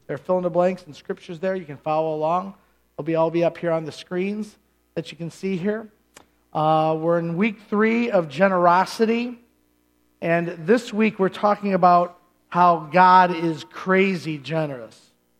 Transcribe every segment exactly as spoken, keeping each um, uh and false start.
There are fill in the blanks and scriptures there. You can follow along. They'll be all be up here on the screens that you can see here. Uh, we're in week three of generosity. And this week we're talking about how God is crazy generous.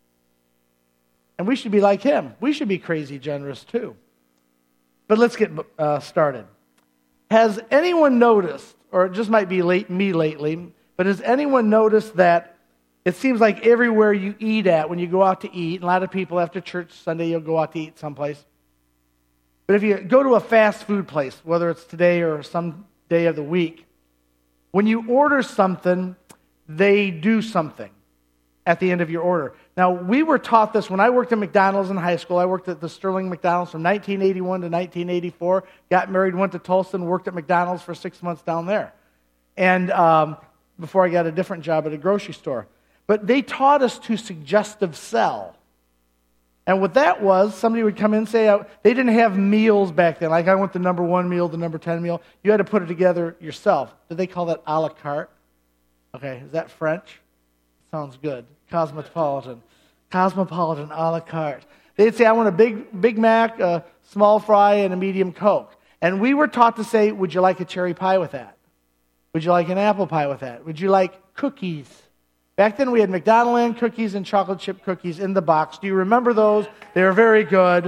And we should be like him. We should be crazy generous too. But let's get uh, started. Has anyone noticed, or it just might be late, me lately, but has anyone noticed that it seems like everywhere you eat at, when you go out to eat, and a lot of people after church Sunday, you'll go out to eat someplace. But if you go to a fast food place, whether it's today or some day of the week, when you order something, they do something at the end of your order. Now, we were taught this when I worked at McDonald's in high school. I worked at the Sterling McDonald's from nineteen eighty-one to nineteen eighty-four, got married, went to Tulsa, and worked at McDonald's for six months down there. And um, before I got a different job at a grocery store. But they taught us to suggestive sell. And what that was, somebody would come in and say, uh, they didn't have meals back then. Like I want the number one meal, the number ten meal. You had to put it together yourself. Did they call that a la carte? Okay, is that French? Sounds good. Cosmopolitan. Cosmopolitan a la carte. They'd say, I want a big Big Mac, a small fry, and a medium Coke. And we were taught to say, would you like a cherry pie with that? Would you like an apple pie with that? Would you like cookies? Back then we had McDonald's Land cookies and chocolate chip cookies in the box. Do you remember those? They were very good.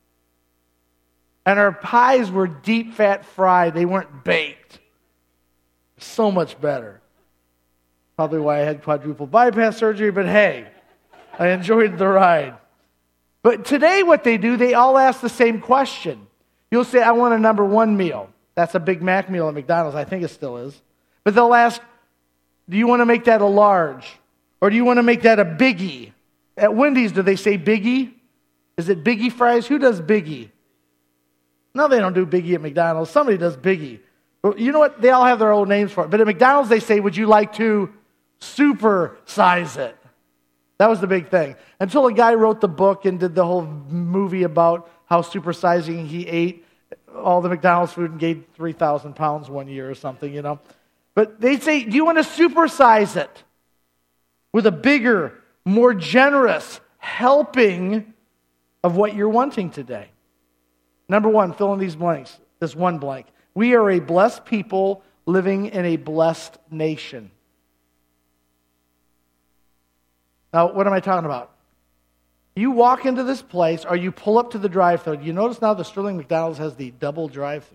And our pies were deep fat fried. They weren't baked. So much better. Probably why I had quadruple bypass surgery, but hey, I enjoyed the ride. But today what they do, they all ask the same question. You'll say, I want a number one meal. That's a Big Mac meal at McDonald's. I think it still is. But they'll ask, do you want to make that a large? Or do you want to make that a biggie? At Wendy's, do they say biggie? Is it biggie fries? Who does biggie? No, they don't do biggie at McDonald's. Somebody does biggie. But you know what? They all have their own names for it. But at McDonald's, they say, would you like to super size it? That was the big thing. Until a guy wrote the book and did the whole movie about how supersizing he ate all the McDonald's food and gained three thousand pounds one year or something, you know. But they say, do you want to supersize it with a bigger, more generous helping of what you're wanting today? Number one, fill in these blanks. This one blank. We are a blessed people living in a blessed nation. Now, what am I talking about? You walk into this place or you pull up to the drive-thru. You notice now the Sterling McDonald's has the double drive-thru.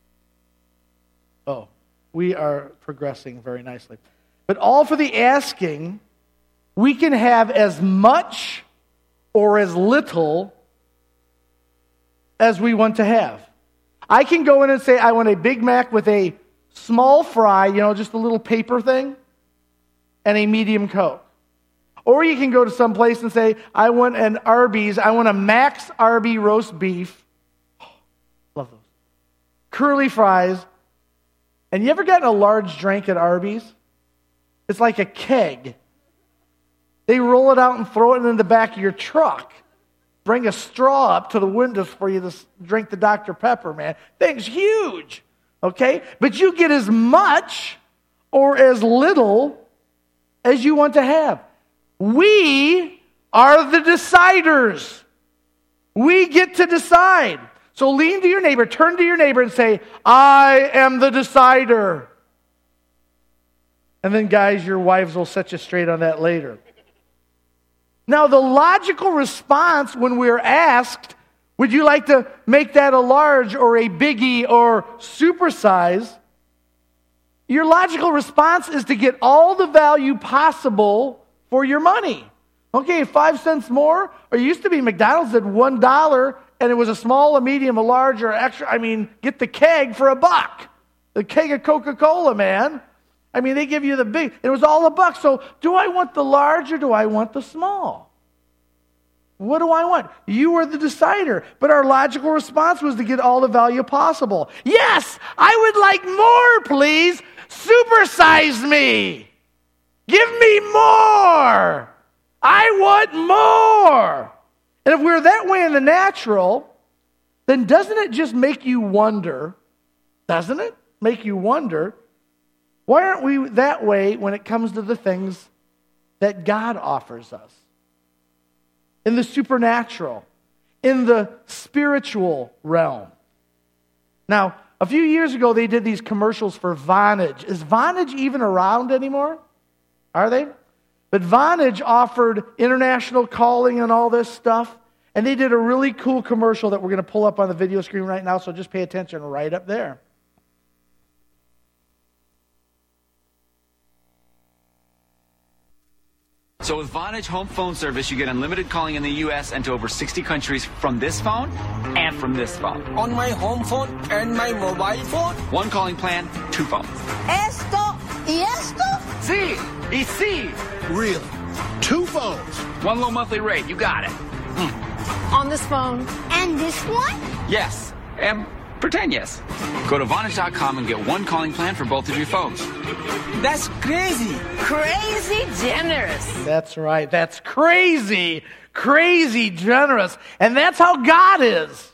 Oh. We are progressing very nicely. But all for the asking, we can have as much or as little as we want to have. I can go in and say, I want a Big Mac with a small fry, you know, just a little paper thing, and a medium Coke. Or you can go to some place and say, I want an Arby's, I want a Max Arby roast beef. Oh, love those. Curly fries. And you ever gotten a large drink at Arby's? It's like a keg. They roll it out and throw it in the back of your truck. Bring a straw up to the windows for you to drink the Doctor Pepper, man. Thing's huge, okay? But you get as much or as little as you want to have. We are the deciders. We get to decide. So lean to your neighbor, turn to your neighbor and say, I am the decider. And then guys, your wives will set you straight on that later. Now the logical response when we're asked, would you like to make that a large or a biggie or supersize? Your logical response is to get all the value possible for your money. Okay, five cents more, or it used to be McDonald's at one dollar, and it was a small, a medium, a large, or extra. I mean, get the keg for a buck. The keg of Coca-Cola, man. I mean, they give you the big. It was all a buck. So do I want the large or do I want the small? What do I want? You are the decider. But our logical response was to get all the value possible. Yes, I would like more, please. Supersize me. Give me more. I want more. And if we're that way in the natural, then doesn't it just make you wonder, doesn't it make you wonder, why aren't we that way when it comes to the things that God offers us? in the supernatural, in the spiritual realm. Now, a few years ago, they did these commercials for Vonage. Is Vonage even around anymore? Are they? But Vonage offered international calling and all this stuff. And they did a really cool commercial that we're going to pull up on the video screen right now, so just pay attention right up there. So with Vonage Home Phone Service, you get unlimited calling in the U S and to over sixty countries from this phone and from this phone. On my home phone and my mobile phone? One calling plan, two phones. Esto y esto? Sí, y sí. Really? Two phones? One low monthly rate, you got it. Mm. On this phone. And this one? Yes, and pretend yes. Go to Vonage dot com and get one calling plan for both of your phones. That's crazy. Crazy generous. That's right. That's crazy, crazy generous. And that's how God is.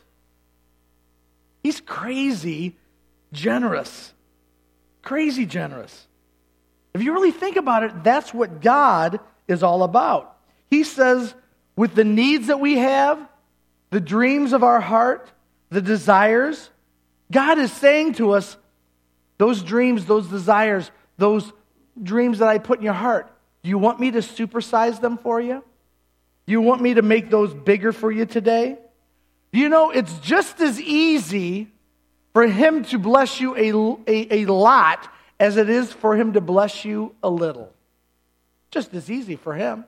He's crazy generous. Crazy generous. If you really think about it, that's what God is all about. He says, with the needs that we have, the dreams of our heart, the desires, God is saying to us, those dreams, those desires, those dreams that I put in your heart, do you want me to supersize them for you? Do you want me to make those bigger for you today? Do you know it's just as easy for Him to bless you a, a, a lot as it is for Him to bless you a little? Just as easy for Him.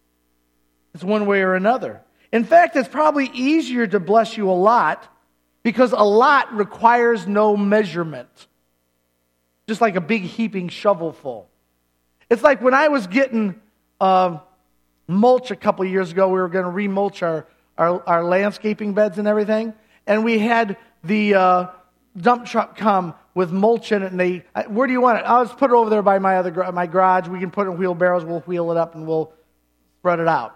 It's one way or another. In fact, it's probably easier to bless you a lot because a lot requires no measurement. Just like a big heaping shovel full. It's like when I was getting uh, mulch a couple of years ago, we were going to remulch our, our, our landscaping beds and everything, and we had the uh, dump truck come with mulch in it, and they, where do you want it? I'll just put it over there by my other my garage. We can put it in wheelbarrows, we'll wheel it up, and we'll spread it out.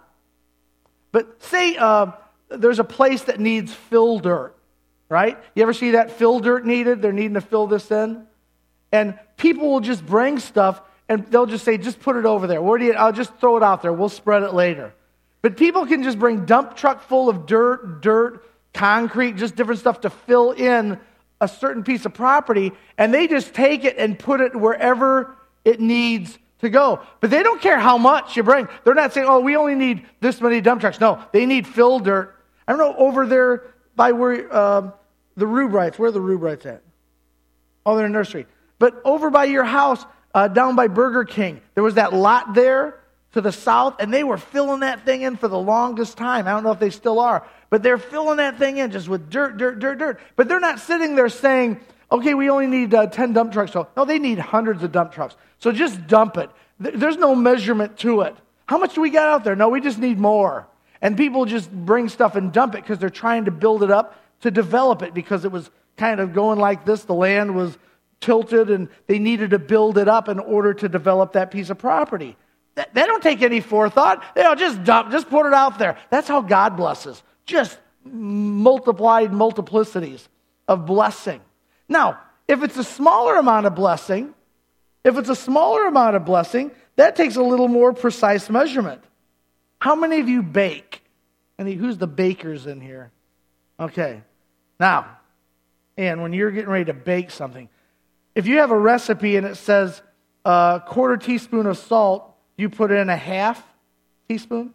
But say uh, there's a place that needs fill dirt, right? You ever see that fill dirt needed? They're needing to fill this in. And people will just bring stuff, and they'll just say, just put it over there. Where do you, I'll just throw it out there. We'll spread it later. But people can just bring dump truck full of dirt, dirt, concrete, just different stuff to fill in a certain piece of property, and they just take it and put it wherever it needs to go. But they don't care how much you bring. They're not saying, oh, we only need this many dump trucks. No, they need fill dirt. I don't know, over there by where uh, the Rubrites, where are the Rubrites at? Oh, they're in nursery. But over by your house, uh, down by Burger King, there was that lot there to the south, and they were filling that thing in for the longest time. I don't know if they still are, but they're filling that thing in just with dirt, dirt, dirt, dirt. But they're not sitting there saying, okay, we only need uh, ten dump trucks. So, no, they need hundreds of dump trucks. So just dump it. There's no measurement to it. How much do we got out there? No, we just need more. And people just bring stuff and dump it because they're trying to build it up to develop it because it was kind of going like this. The land was tilted and they needed to build it up in order to develop that piece of property. They don't take any forethought. They don't just dump, just put it out there. That's how God blesses. Just multiplied multiplicities of blessing. Now, if it's a smaller amount of blessing, if it's a smaller amount of blessing, that takes a little more precise measurement. How many of you bake? Any, who's the bakers in here? Okay. Now, and when you're getting ready to bake something, if you have a recipe and it says a quarter teaspoon of salt, you put in a half teaspoon?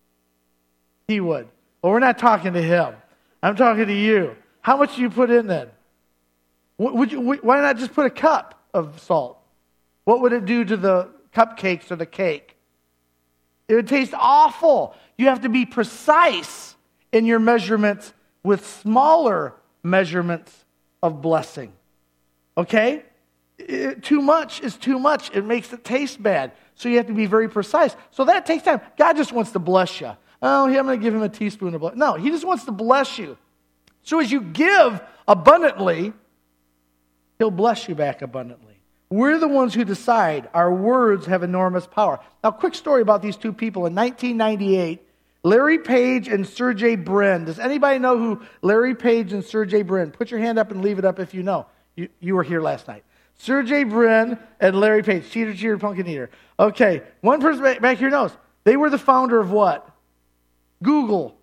He would. Well, we're not talking to him. I'm talking to you. How much do you put in then? Would you, why not just put a cup of salt? What would it do to the cupcakes or the cake? It would taste awful. You have to be precise in your measurements with smaller measurements of blessing. Okay? It, too much is too much. It makes it taste bad. So you have to be very precise. So that takes time. God just wants to bless you. Oh, I'm going to give him a teaspoon of blessing. No, he just wants to bless you. So as you give abundantly, he'll bless you back abundantly. We're the ones who decide. Our words have enormous power. Now, quick story about these two people. In nineteen ninety-eight, Larry Page and Sergey Brin. Does anybody know who Larry Page and Sergey Brin? Put your hand up and leave it up if you know. You, you were here last night. Sergey Brin and Larry Page. Cheater, cheater, pumpkin eater. Okay, one person back here knows. They were the founder of what? Google.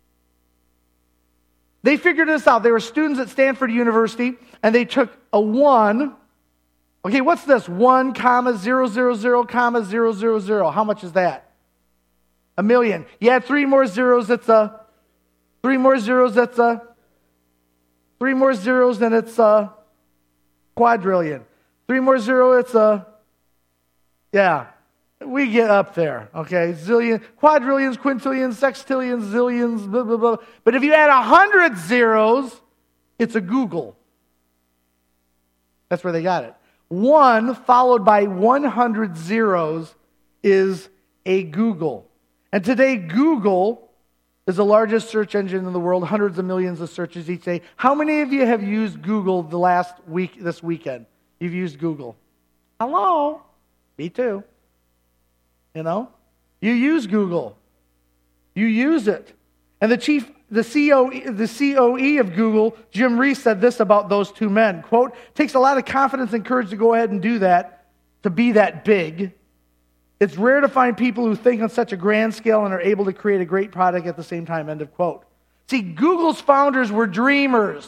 They figured this out. They were students at Stanford University, and they took a one. Okay, what's this? One comma zero zero zero comma zero zero zero. How much is that? A million. You add three more zeros, it's a. Three more zeros, that's a. Three more zeros, and it's a quadrillion. Three more zero, it's a. Yeah, we get up there. Okay, zillion, quadrillions, quintillions, sextillions, zillions, blah blah blah. But if you add a hundred zeros, it's a Google. That's where they got it. One followed by one hundred zeros is a Google. And today, Google is the largest search engine in the world, hundreds of millions of searches each day. How many of you have used Google the last week, this weekend? You've used Google. Hello? Me too. You know? You use Google. You use it. And the chief, the C E O, the C O E of Google, Jim Reese, said this about those two men. Quote, takes a lot of confidence and courage to go ahead and do that, to be that big. It's rare to find people who think on such a grand scale and are able to create a great product at the same time, end of quote. See, Google's founders were dreamers.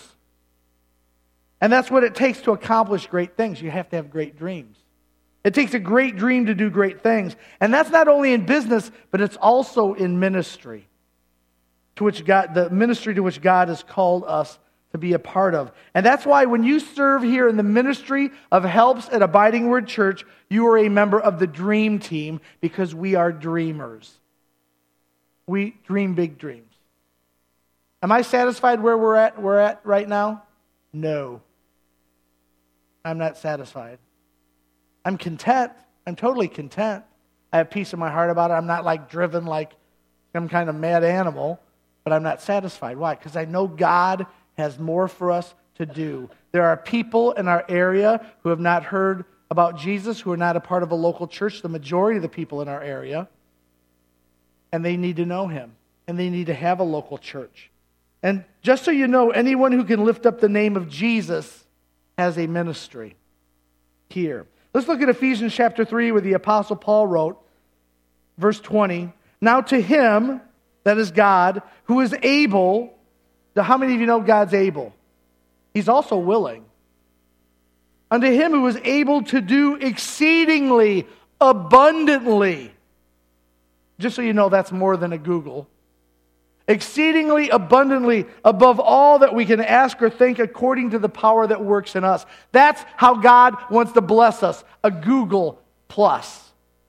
And that's what it takes to accomplish great things. You have to have great dreams. It takes a great dream to do great things. And that's not only in business, but it's also in ministry, to which God, the ministry to which God has called us to be a part of. And that's why when you serve here in the ministry of Helps at Abiding Word Church, you are a member of the dream team, because we are dreamers. We dream big dreams. Am I satisfied where we're at, we're at right now? No. I'm not satisfied. I'm content. I'm totally content. I have peace in my heart about it. I'm not like driven like some kind of mad animal, but I'm not satisfied. Why? Because I know God has more for us to do. There are people in our area who have not heard about Jesus, who are not a part of a local church, the majority of the people in our area, and they need to know him, and they need to have a local church. And just so you know, anyone who can lift up the name of Jesus has a ministry here. Let's look at Ephesians chapter three, where the Apostle Paul wrote, verse twenty, now to him, that is God, who is able. Now, how many of you know God's able? He's also willing. Unto him who is able to do exceedingly abundantly. Just so you know, that's more than a Google. Exceedingly abundantly above all that we can ask or think, according to the power that works in us. That's how God wants to bless us. A Google plus.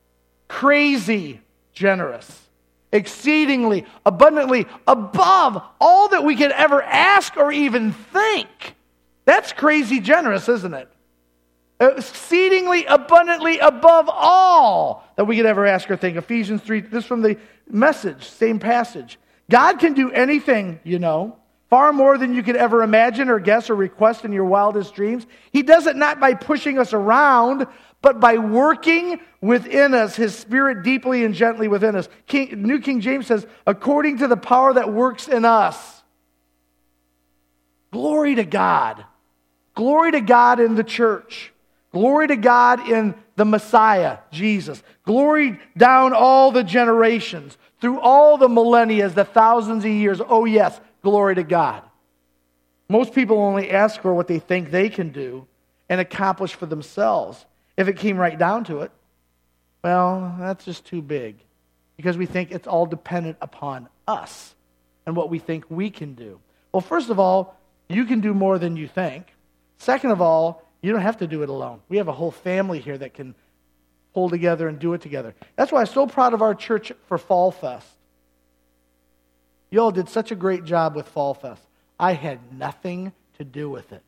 Crazy generous. Exceedingly, abundantly, above all that we could ever ask or even think. That's crazy generous, isn't it? Exceedingly, abundantly, above all that we could ever ask or think. Ephesians three, this is from the Message, same passage. God can do anything, you know, far more than you could ever imagine or guess or request in your wildest dreams. He does it not by pushing us around, but by working within us, his Spirit deeply and gently within us. King, New King James says, according to the power that works in us. Glory to God. Glory to God in the church. Glory to God in the Messiah, Jesus. Glory down all the generations, through all the millennia, the thousands of years. Oh yes, glory to God. Most people only ask for what they think they can do and accomplish for themselves. If it came right down to it, well, that's just too big. Because we think it's all dependent upon us and what we think we can do. Well, first of all, you can do more than you think. Second of all, you don't have to do it alone. We have a whole family here that can pull together and do it together. That's why I'm so proud of our church for Fall Fest. You all did such a great job with Fall Fest. I had nothing to do with it.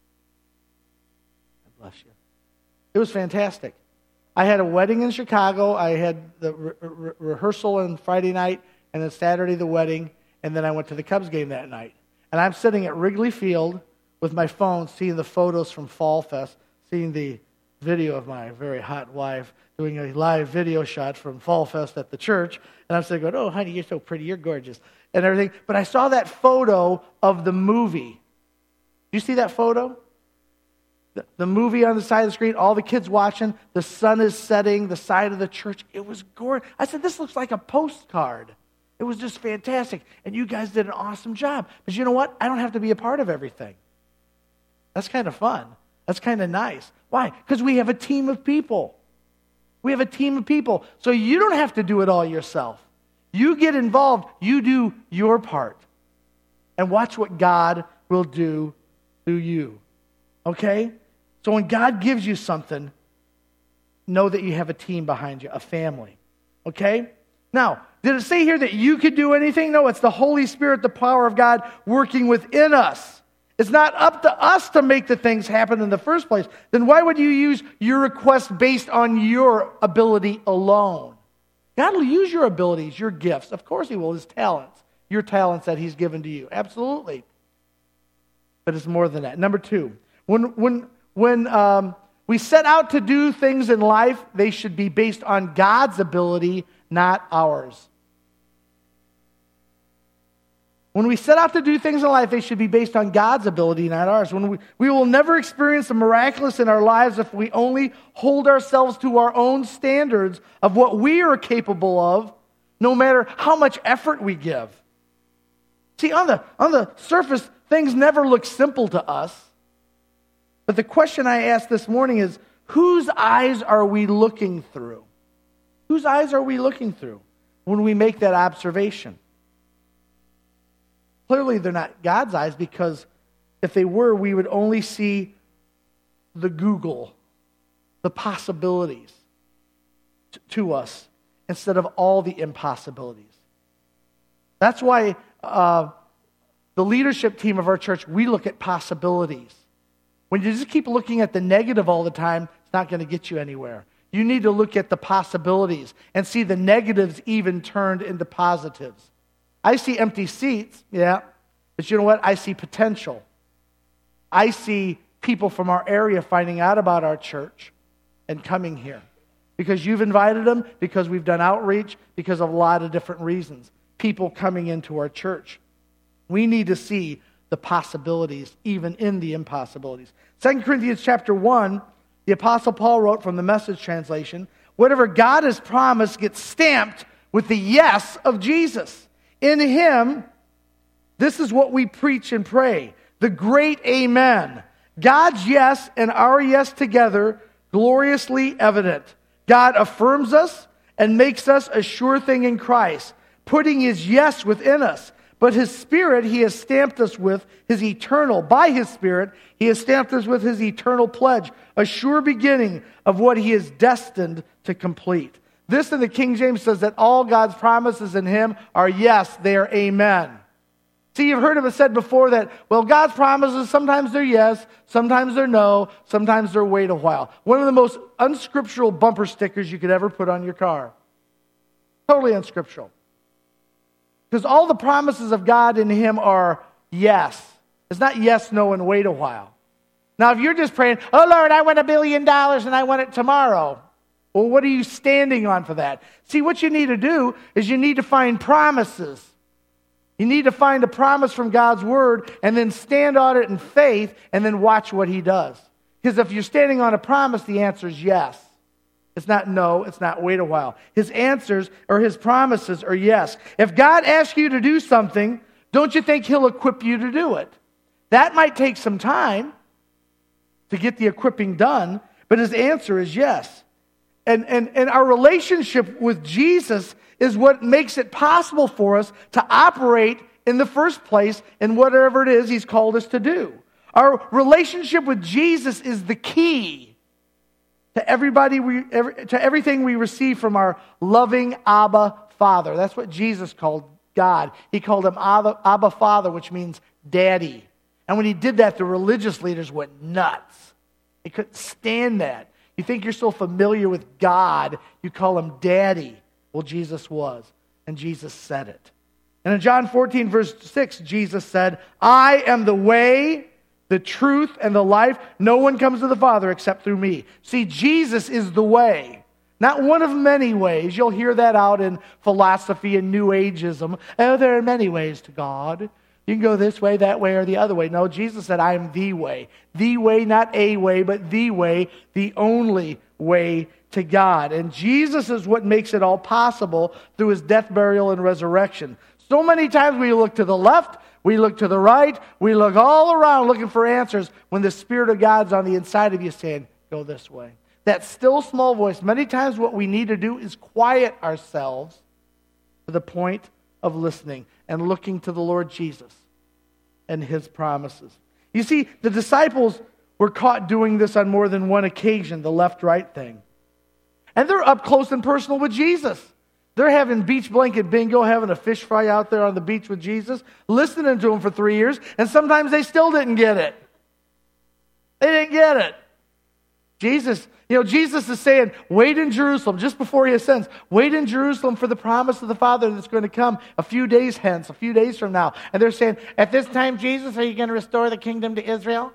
God bless you. It was fantastic. I had a wedding in Chicago. I had the re- re- rehearsal on Friday night, and then Saturday the wedding, and then I went to the Cubs game that night. And I'm sitting at Wrigley Field with my phone, seeing the photos from Fall Fest, seeing the video of my very hot wife doing a live video shot from Fall Fest at the church. And I'm sitting going, oh, honey, you're so pretty, you're gorgeous, and everything. But I saw that photo of the movie. Do you see that photo? The, the movie on the side of the screen, all the kids watching, the sun is setting, the side of the church. It was gorgeous. I said, this looks like a postcard. It was just fantastic. And you guys did an awesome job. But you know what? I don't have to be a part of everything. That's kind of fun. That's kind of nice. Why? Because we have a team of people. We have a team of people. So you don't have to do it all yourself. You get involved. You do your part. And watch what God will do through you. Okay? So when God gives you something, know that you have a team behind you, a family. Okay? Now, did it say here that you could do anything? No, it's the Holy Spirit, the power of God working within us. It's not up to us to make the things happen in the first place. Then why would you use your request based on your ability alone? God will use your abilities, your gifts. Of course He will, His talents. Your talents that He's given to you. Absolutely. But it's more than that. Number two, when, when, when um, we set out to do things in life, they should be based on God's ability, not ours. When we set out to do things in life, they should be based on God's ability, not ours. When we, we will never experience the miraculous in our lives if we only hold ourselves to our own standards of what we are capable of, no matter how much effort we give. See, on the, on the surface, things never look simple to us. But the question I asked this morning is, whose eyes are we looking through? Whose eyes are we looking through when we make that observation? Clearly, they're not God's eyes, because if they were, we would only see the Google, the possibilities t- to us, instead of all the impossibilities. That's why uh, the leadership team of our church, we look at possibilities. When you just keep looking at the negative all the time, it's not going to get you anywhere. You need to look at the possibilities and see the negatives even turned into positives. I see empty seats, yeah, but you know what? I see potential. I see people from our area finding out about our church and coming here. Because you've invited them, because we've done outreach, because of a lot of different reasons. People coming into our church. We need to see the possibilities, even in the impossibilities. Second Corinthians chapter one, the Apostle Paul wrote from the Message translation, whatever God has promised gets stamped with the yes of Jesus. In Him, this is what we preach and pray. The great Amen. God's yes and our yes together, gloriously evident. God affirms us and makes us a sure thing in Christ, putting His yes within us. But His Spirit He has stamped us with His eternal, by His Spirit, He has stamped us with His eternal pledge, a sure beginning of what He is destined to complete. This in the King James says that all God's promises in Him are yes, they are amen. See, you've heard of it said before that, well, God's promises, sometimes they're yes, sometimes they're no, sometimes they're wait a while. One of the most unscriptural bumper stickers you could ever put on your car. Totally unscriptural. Because all the promises of God in Him are yes. It's not yes, no, and wait a while. Now, if you're just praying, oh, Lord, I want a billion dollars and I want it tomorrow. Well, what are you standing on for that? See, what you need to do is you need to find promises. You need to find a promise from God's Word and then stand on it in faith and then watch what He does. Because if you're standing on a promise, the answer is yes. It's not no, it's not wait a while. His answers or His promises are yes. If God asks you to do something, don't you think He'll equip you to do it? That might take some time to get the equipping done, but His answer is yes. And, and, and our relationship with Jesus is what makes it possible for us to operate in the first place in whatever it is He's called us to do. Our relationship with Jesus is the key to everybody we, every, to everything we receive from our loving Abba Father. That's what Jesus called God. He called Him Abba, Abba Father, which means daddy. And when He did that, the religious leaders went nuts. They couldn't stand that. You think you're so familiar with God, you call Him daddy. Well, Jesus was, and Jesus said it. And in John fourteen, verse six, Jesus said, I am the way, the truth, and the life. No one comes to the Father except through me. See, Jesus is the way. Not one of many ways. You'll hear that out in philosophy and New Ageism. Oh, there are many ways to God. You can go this way, that way, or the other way. No, Jesus said, I am the way. The way, not a way, but the way, the only way to God. And Jesus is what makes it all possible through his death, burial, and resurrection. So many times we look to the left, we look to the right, we look all around looking for answers when the Spirit of God's on the inside of you saying, go this way. That still small voice, many times what we need to do is quiet ourselves to the point of listening and looking to the Lord Jesus and his promises. You see, the disciples were caught doing this on more than one occasion, the left-right thing. And they're up close and personal with Jesus. They're having beach blanket bingo, having a fish fry out there on the beach with Jesus, listening to him for three years, and sometimes they still didn't get it. They didn't get it. Jesus, you know, Jesus is saying, wait in Jerusalem, just before he ascends, wait in Jerusalem for the promise of the Father that's going to come a few days hence, a few days from now. And they're saying, at this time, Jesus, are you going to restore the kingdom to Israel?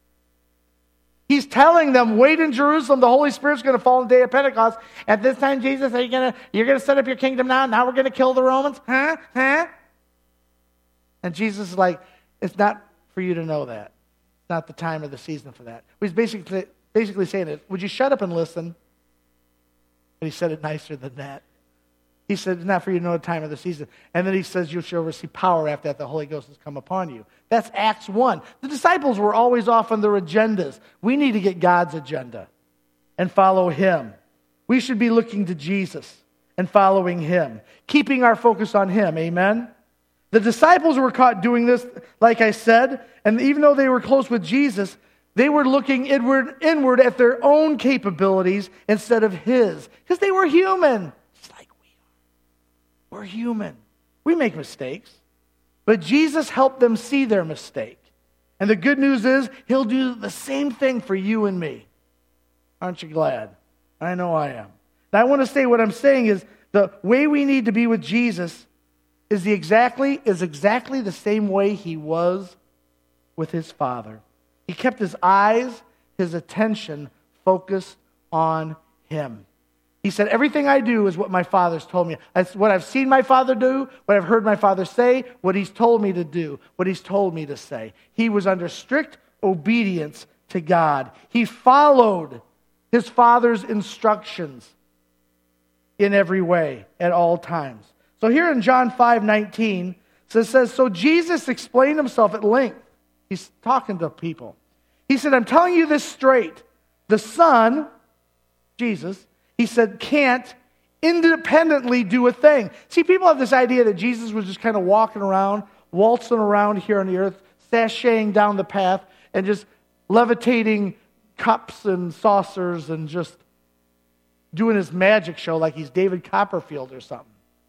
He's telling them, wait in Jerusalem, the Holy Spirit's going to fall on the day of Pentecost. At this time, Jesus, are you going to, you're going to set up your kingdom now? Now we're going to kill the Romans? Huh? Huh? And Jesus is like, it's not for you to know that. It's not the time or the season for that. He's basically, basically saying it, would you shut up and listen? But he said it nicer than that. He said, it's not for you to know the time of the season. And then he says, you shall receive power after that the Holy Ghost has come upon you. That's Acts one. The disciples were always off on their agendas. We need to get God's agenda and follow him. We should be looking to Jesus and following him, keeping our focus on him. Amen? The disciples were caught doing this, like I said, and even though they were close with Jesus, they were looking inward, inward at their own capabilities instead of his, because they were human. We're human. We make mistakes. But Jesus helped them see their mistake. And the good news is, he'll do the same thing for you and me. Aren't you glad? I know I am. Now I want to say what I'm saying is, the way we need to be with Jesus is the exactly, is exactly the same way he was with his Father. He kept his eyes, his attention focused on him. He said, everything I do is what my Father's told me. That's what I've seen my Father do, what I've heard my Father say, what he's told me to do, what he's told me to say. He was under strict obedience to God. He followed his Father's instructions in every way, at all times. So here in John five nineteen, it says, so Jesus explained himself at length. He's talking to people. He said, I'm telling you this straight. The Son, Jesus, he said, can't independently do a thing. See, people have this idea that Jesus was just kind of walking around, waltzing around here on the earth, sashaying down the path, and just levitating cups and saucers and just doing his magic show like he's David Copperfield or something.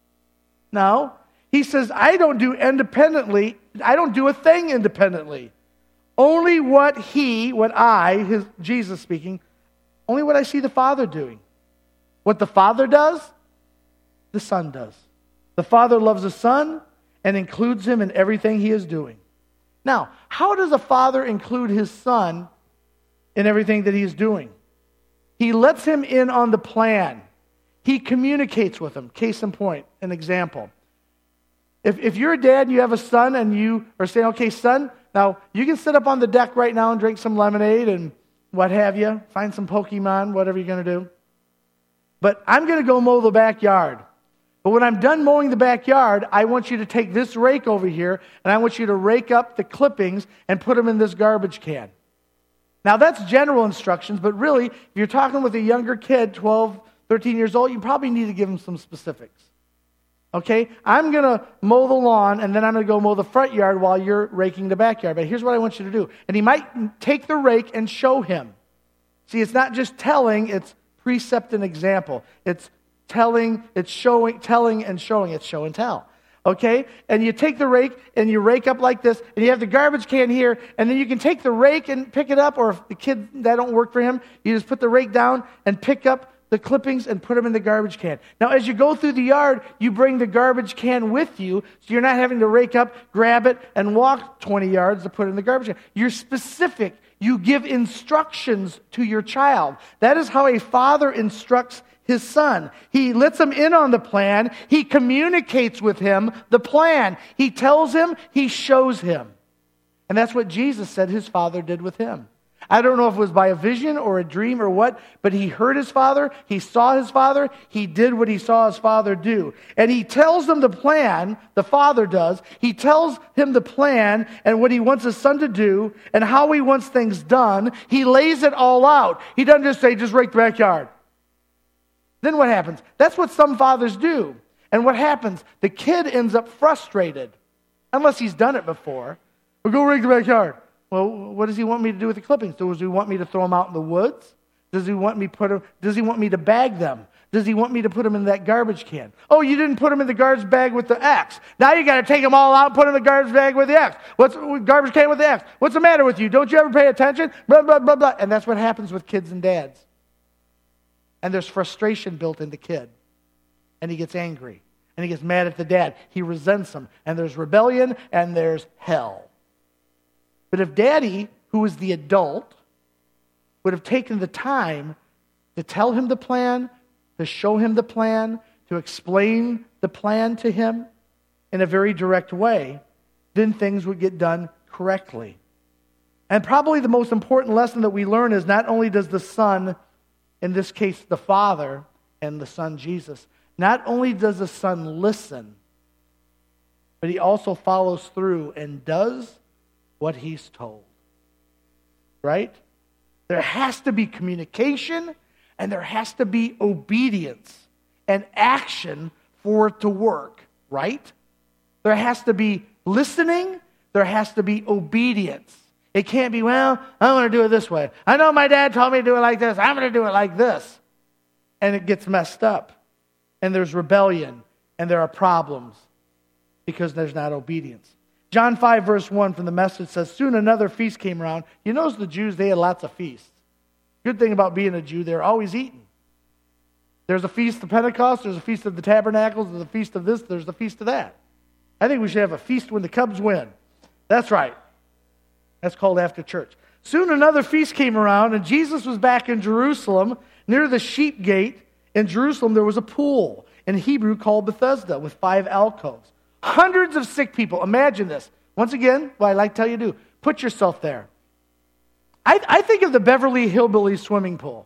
No. He says, I don't do independently, I don't do a thing independently. Only what he, what I, his Jesus speaking, only what I see the Father doing. What the Father does, the Son does. The Father loves the Son and includes him in everything he is doing. Now, how does a father include his son in everything that he is doing? He lets him in on the plan. He communicates with him. Case in point, an example. If, if you're a dad and you have a son and you are saying, okay, son, now you can sit up on the deck right now and drink some lemonade and what have you, find some Pokemon, whatever you're going to do. But I'm going to go mow the backyard. But when I'm done mowing the backyard, I want you to take this rake over here, and I want you to rake up the clippings and put them in this garbage can. Now, that's general instructions, but really, if you're talking with a younger kid, twelve, thirteen years old, you probably need to give them some specifics. Okay? I'm going to mow the lawn, and then I'm going to go mow the front yard while you're raking the backyard. But here's what I want you to do. And he might take the rake and show him. See, it's not just telling, it's precept and example. It's telling, it's showing, telling and showing. It's show and tell. Okay? And you take the rake and you rake up like this, and you have the garbage can here, and then you can take the rake and pick it up, or if the kid, that don't work for him, you just put the rake down and pick up the clippings and put them in the garbage can. Now, as you go through the yard, you bring the garbage can with you, so you're not having to rake up, grab it, and walk twenty yards to put it in the garbage can. You're specific. You give instructions to your child. That is how a father instructs his son. He lets him in on the plan. He communicates with him the plan. He tells him, he shows him. And that's what Jesus said his Father did with him. I don't know if it was by a vision or a dream or what, but he heard his father, he saw his father, he did what he saw his father do. And he tells them the plan, the father does. He tells him the plan and what he wants his son to do and how he wants things done. He lays it all out. He doesn't just say, just rake the backyard. Then what happens? That's what some fathers do. And what happens? The kid ends up frustrated, unless he's done it before. Well, go rake the backyard. Well, what does he want me to do with the clippings? Does he want me to throw them out in the woods? Does he want me put them, Does he want me to bag them? Does he want me to put them in that garbage can? Oh, you didn't put them in the garbage bag with the X. Now you got to take them all out and put them in the garbage bag with the X. What's garbage can with the X? What's the matter with you? Don't you ever pay attention? Blah, blah, blah, blah. And that's what happens with kids and dads. And there's frustration built in the kid. And he gets angry. And he gets mad at the dad. He resents him. And there's rebellion and there's hell. But if Daddy, who was the adult, would have taken the time to tell him the plan, to show him the plan, to explain the plan to him in a very direct way, then things would get done correctly. And probably the most important lesson that we learn is not only does the Son, in this case the Father and the Son Jesus, not only does the Son listen, but he also follows through and does what he's told. Right? There has to be communication and there has to be obedience and action for it to work. Right? There has to be listening. There has to be obedience. It can't be, well, I want to do it this way. I know my dad told me to do it like this. I'm going to do it like this. And it gets messed up. And there's rebellion. And there are problems because there's not obedience. John five, verse one from the Message says, soon another feast came around. You notice the Jews, they had lots of feasts. Good thing about being a Jew, they're always eating. There's a feast of Pentecost, there's a feast of the Tabernacles, there's a feast of this, there's a feast of that. I think we should have a feast when the Cubs win. That's right. That's called after church. Soon another feast came around, and Jesus was back in Jerusalem. Near the sheep gate in Jerusalem, there was a pool, in Hebrew called Bethesda, with five alcoves. Hundreds of sick people. Imagine this. Once again, what I like to tell you to do, put yourself there. I, I think of the Beverly Hillbillies swimming pool.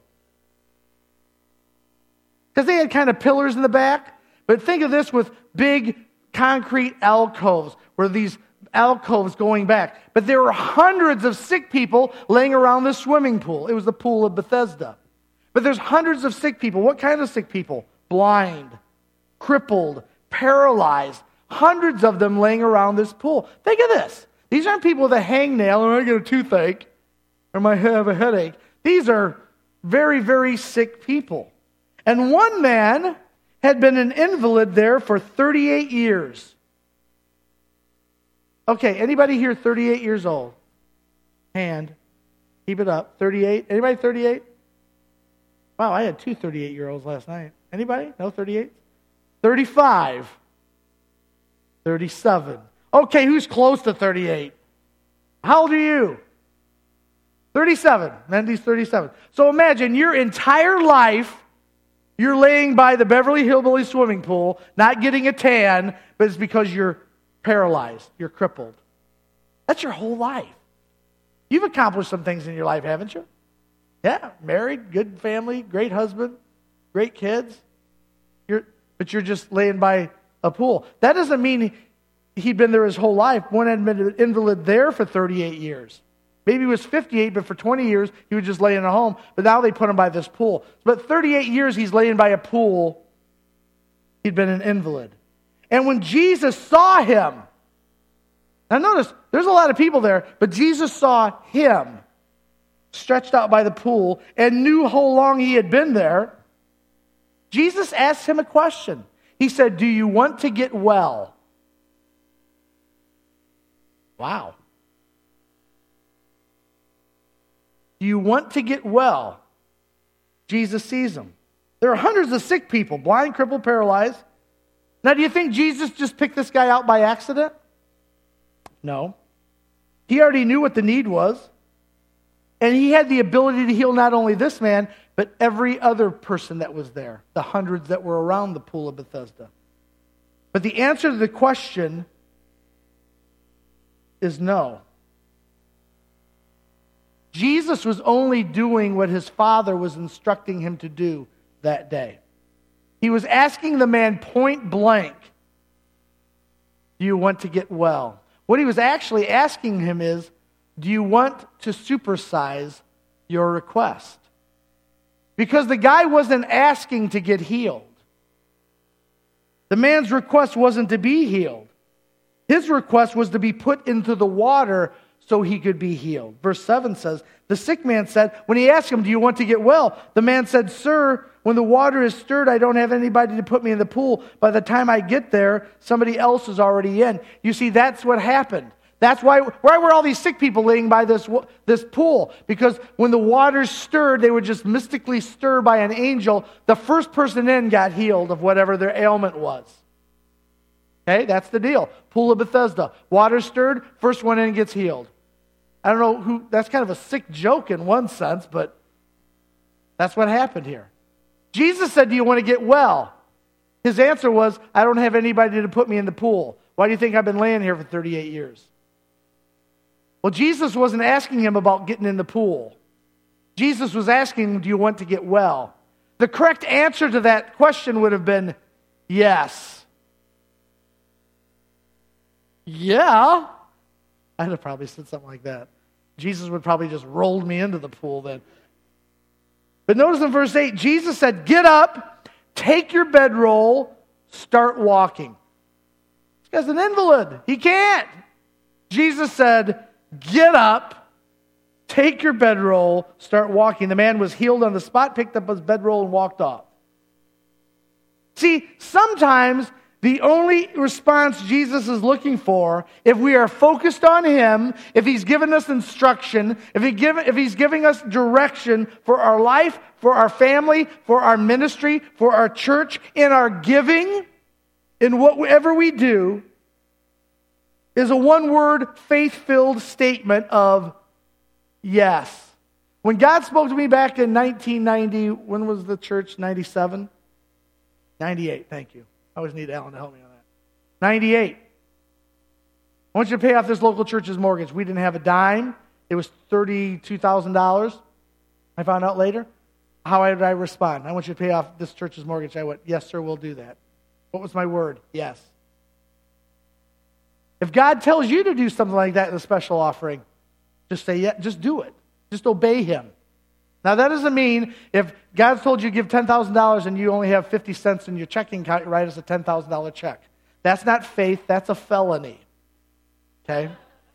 Because they had kind of pillars in the back. But think of this with big concrete alcoves, where these alcoves going back. But there were hundreds of sick people laying around this swimming pool. It was the pool of Bethesda. But there's hundreds of sick people. What kind of sick people? Blind, crippled, paralyzed. Hundreds of them laying around this pool. Think of this. These aren't people with a hangnail or I get a toothache or I have a headache. These are very, very sick people. And one man had been an invalid there for thirty-eight years. Okay, anybody here thirty-eight years old? Hand. Keep it up. thirty-eight. Anybody thirty-eight? Wow, I had two thirty-eight-year-olds last night. Anybody? No thirty-eight? thirty-five. thirty-seven. Okay, who's close to thirty-eight? How old are you? thirty-seven. Mendy's thirty-seven. So imagine your entire life, you're laying by the Beverly Hillbillies swimming pool, not getting a tan, but it's because you're paralyzed. You're crippled. That's your whole life. You've accomplished some things in your life, haven't you? Yeah, married, good family, great husband, great kids. You're, but you're just laying by a pool. That doesn't mean he'd been there his whole life. One had been an invalid there for thirty-eight years. Maybe he was fifty-eight, but for twenty years, he was just laying at home. But now they put him by this pool. But thirty-eight years, he's laying by a pool. He'd been an invalid. And when Jesus saw him, now notice, there's a lot of people there, but Jesus saw him stretched out by the pool and knew how long he had been there. Jesus asked him a question. He said, do you want to get well? Wow. Do you want to get well? Jesus sees him. There are hundreds of sick people, blind, crippled, paralyzed. Now, do you think Jesus just picked this guy out by accident? No. He already knew what the need was. And he had the ability to heal not only this man, but every other person that was there, the hundreds that were around the pool of Bethesda. But the answer to the question is no. Jesus was only doing what his Father was instructing him to do that day. He was asking the man point blank, do you want to get well? What he was actually asking him is, do you want to supersize your request? Because the guy wasn't asking to get healed. The man's request wasn't to be healed. His request was to be put into the water so he could be healed. Verse seven says, the sick man said, when he asked him, do you want to get well? The man said, sir, when the water is stirred, I don't have anybody to put me in the pool. By the time I get there, somebody else is already in. You see, that's what happened. That's why, why were all these sick people laying by this, this pool? Because when the waters stirred, they were just mystically stirred by an angel. The first person in got healed of whatever their ailment was. Okay, that's the deal. Pool of Bethesda. Water stirred, first one in gets healed. I don't know who, that's kind of a sick joke in one sense, but that's what happened here. Jesus said, do you want to get well? His answer was, I don't have anybody to put me in the pool. Why do you think I've been laying here for thirty-eight years? Well, Jesus wasn't asking him about getting in the pool. Jesus was asking him, do you want to get well? The correct answer to that question would have been, yes. Yeah. I'd have probably said something like that. Jesus would probably just rolled me into the pool then. But notice in verse eight, Jesus said, get up, take your bedroll, start walking. This guy's an invalid. He can't. Jesus said, get up, take your bedroll, start walking. The man was healed on the spot, picked up his bedroll, and walked off. See, sometimes the only response Jesus is looking for, if we are focused on Him, if He's given us instruction, if, he give, if He's giving us direction for our life, for our family, for our ministry, for our church, in our giving, in whatever we do, is a one-word, faith-filled statement of yes. When God spoke to me back in nineteen ninety, when was the church? ninety-seven? ninety-eight, thank you. I always need Alan to help me on that. ninety-eight. I want you to pay off this local church's mortgage. We didn't have a dime. It was thirty-two thousand dollars. I found out later. How did I respond? I want you to pay off this church's mortgage. I went, yes, sir, we'll do that. What was my word? Yes. If God tells you to do something like that in a special offering, just say, yeah, just do it. Just obey Him. Now, that doesn't mean if God's told you to give ten thousand dollars and you only have fifty cents in your checking account, you write us a ten thousand dollars check. That's not faith. That's a felony. Okay?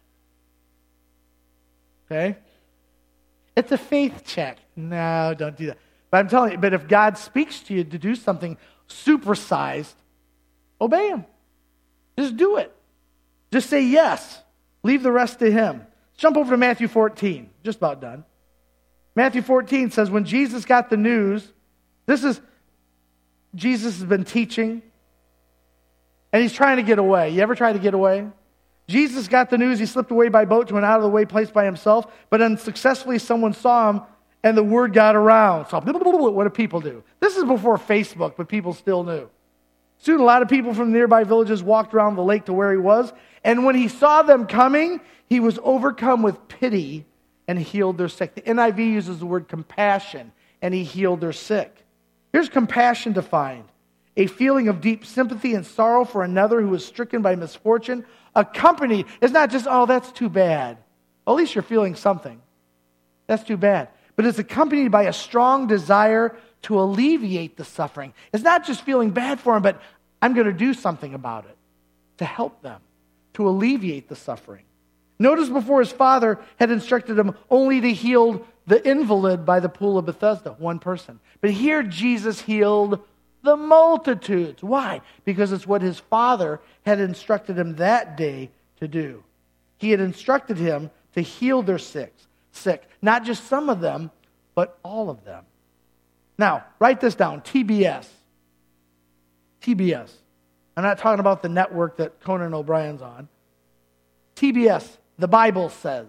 Okay? It's a faith check. No, don't do that. But I'm telling you, but if God speaks to you to do something supersized, obey Him. Just do it. Just say yes. Leave the rest to Him. Let's jump over to Matthew fourteen. Just about done. Matthew fourteen says, when Jesus got the news, this is, Jesus has been teaching, and He's trying to get away. You ever try to get away? Jesus got the news, He slipped away by boat to an out-of-the-way place by Himself, but unsuccessfully someone saw Him, and the word got around. So, what do people do? This is before Facebook, but people still knew. Soon a lot of people from nearby villages walked around the lake to where He was, and when He saw them coming, He was overcome with pity and healed their sick. The N I V uses the word compassion, and He healed their sick. Here's compassion defined: a feeling of deep sympathy and sorrow for another who is stricken by misfortune, accompanied, it's not just, oh, that's too bad. Well, at least you're feeling something. That's too bad. But it's accompanied by a strong desire to alleviate the suffering. It's not just feeling bad for them, but I'm going to do something about it to help them, to alleviate the suffering. Notice before His Father had instructed Him only to heal the invalid by the pool of Bethesda, one person. But here Jesus healed the multitudes. Why? Because it's what His Father had instructed Him that day to do. He had instructed Him to heal their sick, sick, not just some of them, but all of them. Now, write this down, T B S. T B S. I'm not talking about the network that Conan O'Brien's on. T B S, the Bible says.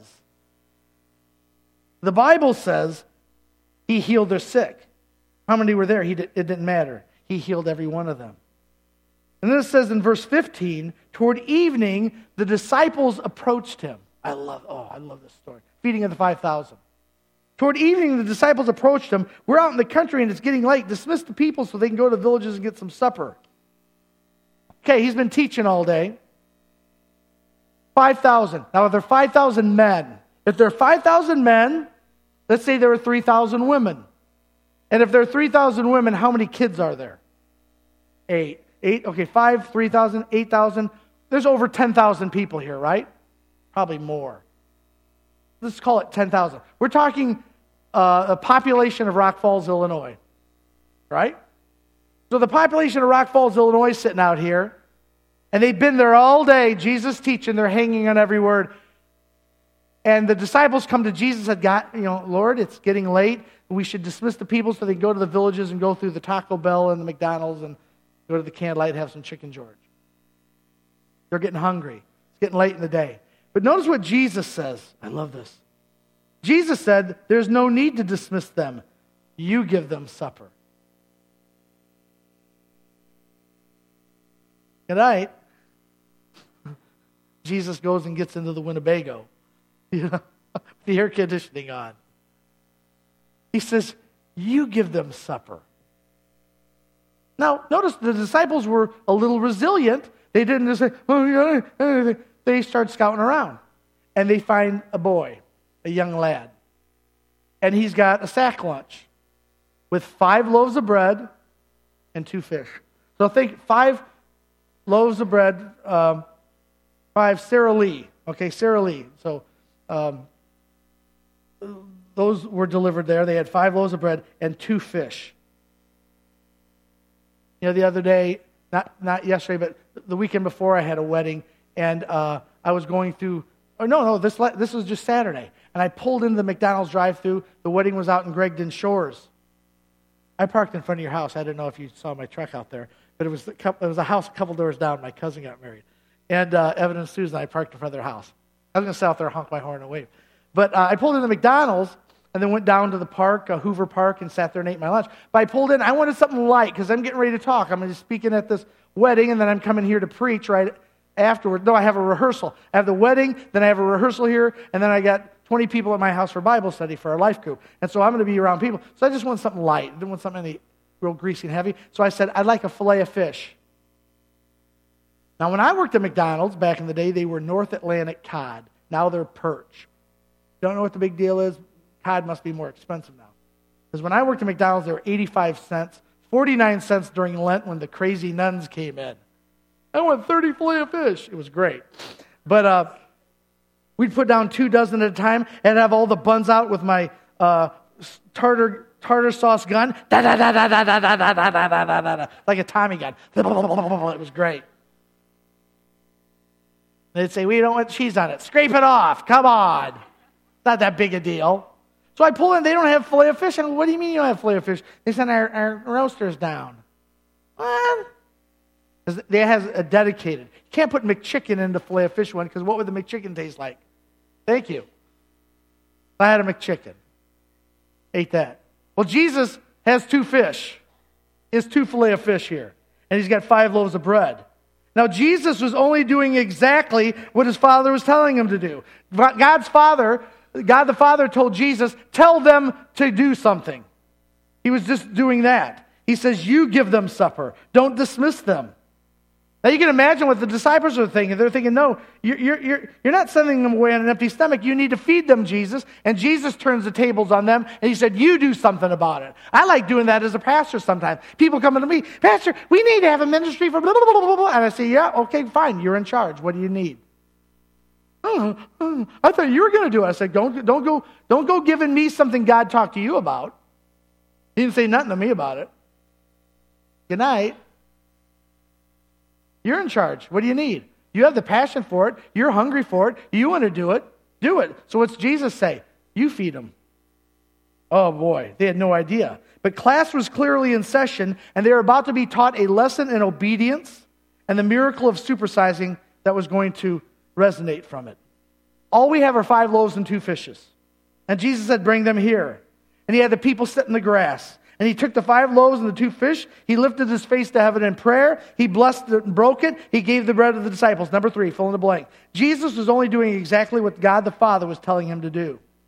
The Bible says He healed their sick. How many were there? He did, it didn't matter. He healed every one of them. And then it says in verse fifteen, toward evening, the disciples approached Him. I love, oh, I love this story. Feeding of the five thousand. Toward evening, the disciples approached him. We're out in the country and it's getting late. Dismiss the people so they can go to the villages and get some supper. Okay, he's been teaching all day. five thousand. Now, if there are five thousand men, if there are five thousand men, let's say there are three thousand women. And if there are three thousand women, how many kids are there? Eight. Eight, okay, five, three thousand, eight thousand. There's over ten thousand people here, right? Probably more. Let's call it ten thousand. We're talking uh, a population of Rock Falls, Illinois, right? So the population of Rock Falls, Illinois is sitting out here, and they've been there all day, Jesus teaching, they're hanging on every word. And the disciples come to Jesus and God, you know, Lord, it's getting late. We should dismiss the people so they can go to the villages and go through the Taco Bell and the McDonald's and go to the Candlelight and have some Chicken George. They're getting hungry. It's getting late in the day. But notice what Jesus says. I love this. Jesus said, there's no need to dismiss them. You give them supper. Good night. Jesus goes and gets into the Winnebago. You know, the air conditioning on. He says, you give them supper. Now, notice the disciples were a little resilient. They didn't just say, oh, yeah. They start scouting around. And they find a boy, a young lad. And he's got a sack lunch with five loaves of bread and two fish. So think five loaves of bread, um, five Sara Lee. Okay, Sara Lee. So um, those were delivered there. They had five loaves of bread and two fish. You know, the other day, not not yesterday, but the weekend before, I had a wedding, and uh, I was going through. Oh no, no, this this was just Saturday, and I pulled into the McDonald's drive-through. The wedding was out in Gregdon Shores. I parked in front of your house. I didn't know if you saw my truck out there, but it was the, it was a house a couple doors down. My cousin got married, and uh, Evan and Susan. I parked in front of their house. I was going to sit out there, honk my horn, and wave. But uh, I pulled into McDonald's. And then went down to the park, uh, Hoover Park, and sat there and ate my lunch. But I pulled in, I wanted something light, because I'm getting ready to talk. I'm just speaking at this wedding, and then I'm coming here to preach right afterward. No, I have a rehearsal. I have the wedding, then I have a rehearsal here, and then I got twenty people at my house for Bible study for our life group. And so I'm going to be around people. So I just want something light. I didn't want something any real greasy and heavy. So I said, I'd like a fillet of fish. Now, when I worked at McDonald's back in the day, they were North Atlantic cod. Now they're perch. Don't know what the big deal is? Cod must be more expensive now. Because when I worked at McDonald's, they were eighty-five cents, forty-nine cents during Lent when the crazy nuns came in. I want thirty fillet of fish. It was great. But uh, we'd put down two dozen at a time and have all the buns out with my uh, tartar tartar sauce gun, da da da da da da da da da da da da da, like a Tommy gun. It was great. They'd say, we don't want cheese on it. Scrape it off. Come on. Not that big a deal. So I pull in, they don't have filet of fish. And what do you mean you don't have filet of fish? They sent our, our roasters down. What? Because they has a dedicated. You can't put McChicken into filet of fish one, because what would the McChicken taste like? Thank you. I had a McChicken. Ate that. Well, Jesus has two fish. He has two filet of fish here. And he's got five loaves of bread. Now, Jesus was only doing exactly what his Father was telling him to do. God's Father... God the Father told Jesus, tell them to do something. He was just doing that. He says, you give them supper. Don't dismiss them. Now you can imagine what the disciples are thinking. They're thinking, no, you're, you're, you're, you're not sending them away on an empty stomach. You need to feed them, Jesus. And Jesus turns the tables on them, and he said, you do something about it. I like doing that as a pastor sometimes. People come to me, Pastor, we need to have a ministry for blah, blah, blah, blah, blah. And I say, yeah, okay, fine, you're in charge. What do you need? Oh, oh, I thought you were going to do it. I said, don't, don't, go, don't go giving me something God talked to you about. He didn't say nothing to me about it. Good night. You're in charge. What do you need? You have the passion for it. You're hungry for it. You want to do it. Do it. So what's Jesus say? You feed them. Oh boy, they had no idea. But class was clearly in session, and they were about to be taught a lesson in obedience and the miracle of supersizing that was going to resonate from it. All we have are five loaves and two fishes. And Jesus said, bring them here. And he had the people sit in the grass. And he took the five loaves and the two fish. He lifted his face to heaven in prayer. He blessed it and broke it. He gave the bread to the disciples. Number three, fill in the blank. Jesus was only doing exactly what God the Father was telling him to do.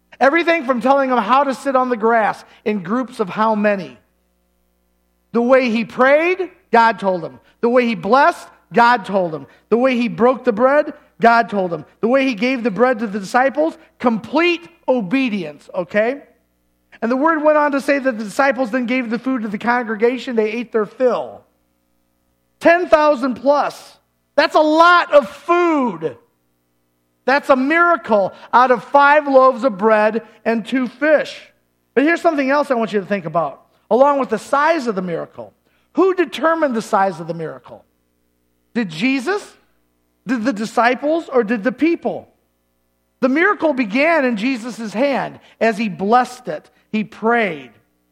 Everything from telling them how to sit on the grass in groups of how many. The way he prayed, God told him. The way he blessed, God told him. The way he broke the bread, God told him. The way he gave the bread to the disciples, complete obedience, okay? And the word went on to say that the disciples then gave the food to the congregation. They ate their fill. ten thousand plus. That's a lot of food. That's a miracle out of five loaves of bread and two fish. But here's something else I want you to think about, along with the size of the miracle. Who determined the size of the miracle? Did Jesus? Did the disciples? Or did the people? The miracle began in Jesus' hand as he blessed it. He prayed.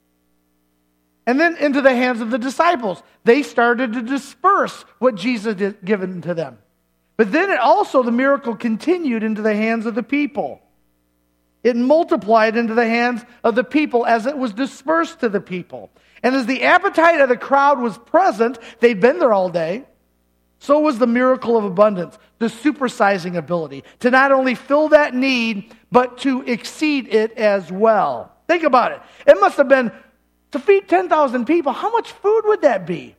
And then into the hands of the disciples. They started to disperse what Jesus had given to them. But then it also, the miracle continued into the hands of the people. It multiplied into the hands of the people as it was dispersed to the people. And as the appetite of the crowd was present, they'd been there all day, so was the miracle of abundance, the supersizing ability, to not only fill that need, but to exceed it as well. Think about it. It must have been, to feed ten thousand people, how much food would that be?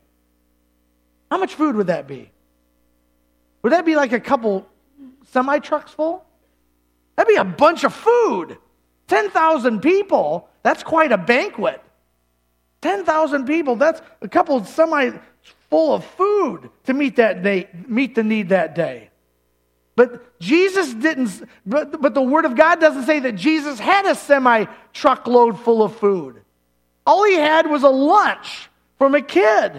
How much food would that be? Would that be like a couple semi-trucks full? That'd be a bunch of food. ten thousand people, that's quite a banquet. ten thousand people, that's a couple semi full of food to meet that day, meet the need that day. But Jesus didn't, but, but the Word of God doesn't say that Jesus had a semi-truckload full of food. All he had was a lunch from a kid.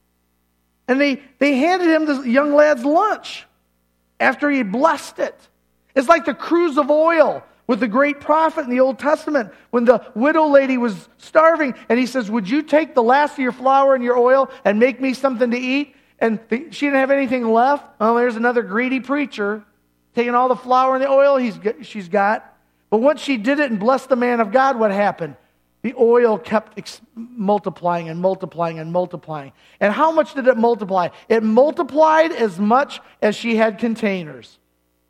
And they, they handed him this young lad's lunch after he had blessed it. It's like the cruse of oil with the great prophet in the Old Testament when the widow lady was starving and he says, would you take the last of your flour and your oil and make me something to eat? And the, she didn't have anything left. Oh, there's another greedy preacher taking all the flour and the oil he's got, she's got. But once she did it and blessed the man of God, what happened? The oil kept ex- multiplying and multiplying and multiplying. And how much did it multiply? It multiplied as much as she had containers.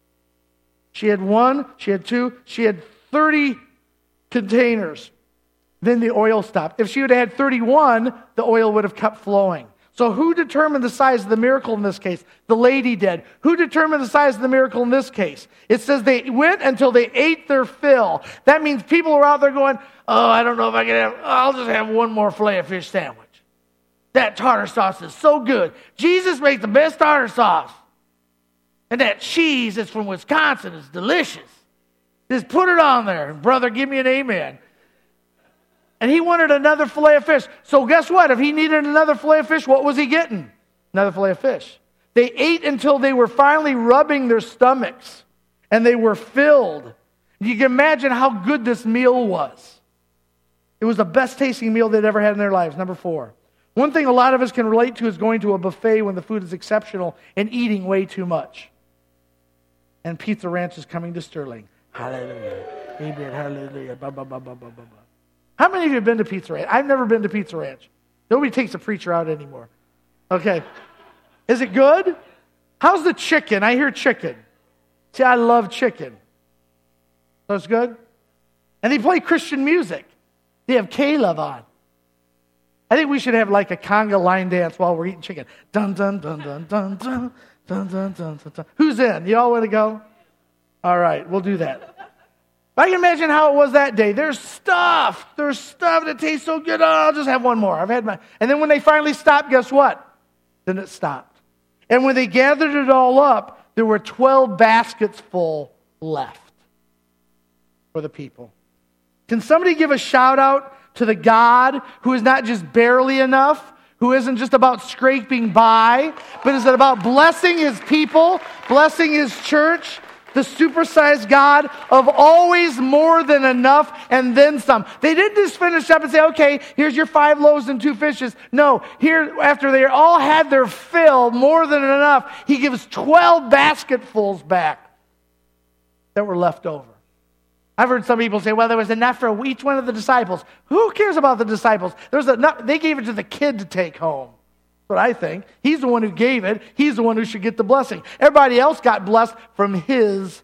She had one, she had two, she had thirty containers. Then the oil stopped. If she would have had thirty-one, the oil would have kept flowing. So who determined the size of the miracle in this case? The lady did. Who determined the size of the miracle in this case? It says they went until they ate their fill. That means people were out there going, oh, I don't know if I can have, I'll just have one more filet of fish sandwich. That tartar sauce is so good. Jesus makes the best tartar sauce. And that cheese that's from Wisconsin is delicious. Just put it on there. Brother, give me an amen. And he wanted another fillet of fish. So guess what? If he needed another fillet of fish, what was he getting? Another fillet of fish. They ate until they were finally rubbing their stomachs. And they were filled. You can imagine how good this meal was. It was the best tasting meal they'd ever had in their lives. Number four. One thing a lot of us can relate to is going to a buffet when the food is exceptional and eating way too much. And Pizza Ranch is coming to Sterling. Hallelujah. Amen. Hallelujah. Ba, ba, ba, ba, ba, ba. How many of you have been to Pizza Ranch? I've never been to Pizza Ranch. Nobody takes a preacher out anymore. Okay. Is it good? How's the chicken? I hear chicken. See, I love chicken. So it's good? And they play Christian music. They have K-Love on. I think we should have like a conga line dance while we're eating chicken. Dun, dun, dun, dun, dun, dun, dun, dun, dun, dun, dun. Who's in? You all want to go? All right, we'll do that. I can imagine how it was that day. There's stuff. There's stuff that tastes so good. Oh, I'll just have one more. I've had my. And then when they finally stopped, guess what? Then it stopped. And when they gathered it all up, there were twelve baskets full left for the people. Can somebody give a shout out to the God who is not just barely enough, who isn't just about scraping by, but is about blessing his people, blessing his church? The supersized God of always more than enough and then some. They didn't just finish up and say, okay, here's your five loaves and two fishes. No, here, after they all had their fill, more than enough, he gives twelve basketfuls back that were left over. I've heard some people say, well, there was enough for each one of the disciples. Who cares about the disciples? There's enough. They gave it to the kid to take home. That's what I think. He's the one who gave it. He's the one who should get the blessing. Everybody else got blessed from his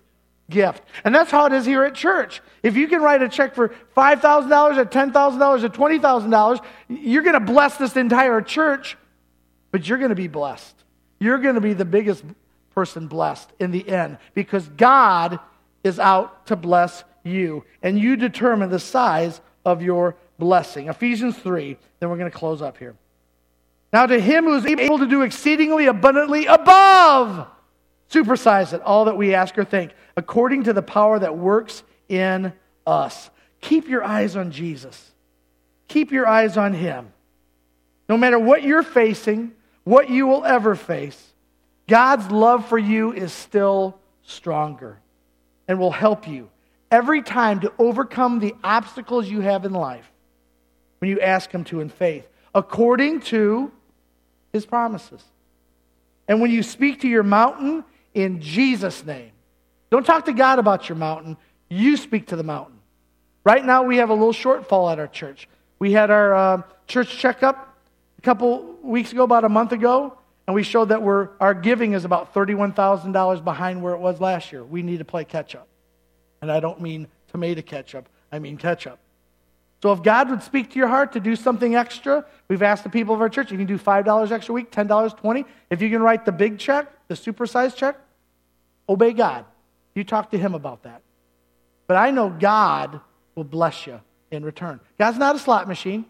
gift. And that's how it is here at church. If you can write a check for five thousand dollars or ten thousand dollars or twenty thousand dollars, you're going to bless this entire church, but you're going to be blessed. You're going to be the biggest person blessed in the end because God is out to bless you, and you determine the size of your blessing. Ephesians three, then we're going to close up here. Now to him who is able to do exceedingly abundantly above, supersize it, all that we ask or think, according to the power that works in us. Keep your eyes on Jesus. Keep your eyes on him. No matter what you're facing, what you will ever face, God's love for you is still stronger and will help you every time to overcome the obstacles you have in life when you ask him to in faith, according to his promises. And when you speak to your mountain in Jesus' name, don't talk to God about your mountain. You speak to the mountain. Right now we have a little shortfall at our church. We had our uh, church checkup a couple weeks ago, about a month ago, and we showed that we're, our giving is about thirty-one thousand dollars behind where it was last year. We need to play catch-up. And I don't mean tomato ketchup. I mean ketchup. So if God would speak to your heart to do something extra, we've asked the people of our church, you can do five dollars extra a week, ten dollars, twenty dollars. If you can write the big check, the supersized check, obey God. You talk to him about that. But I know God will bless you in return. God's not a slot machine.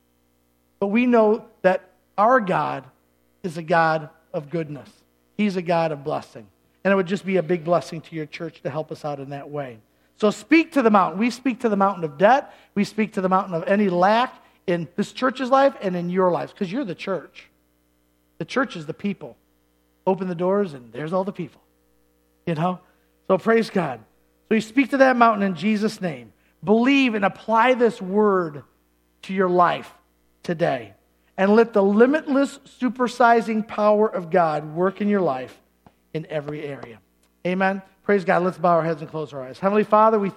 But we know that our God is a God of goodness. He's a God of blessing. And it would just be a big blessing to your church to help us out in that way. So speak to the mountain. We speak to the mountain of debt. We speak to the mountain of any lack in this church's life and in your lives, because you're the church. The church is the people. Open the doors and there's all the people. You know? So praise God. So you speak to that mountain in Jesus' name. Believe and apply this word to your life today. And let the limitless supersizing power of God work in your life in every area. Amen. Praise God. Let's bow our heads and close our eyes. Heavenly Father, we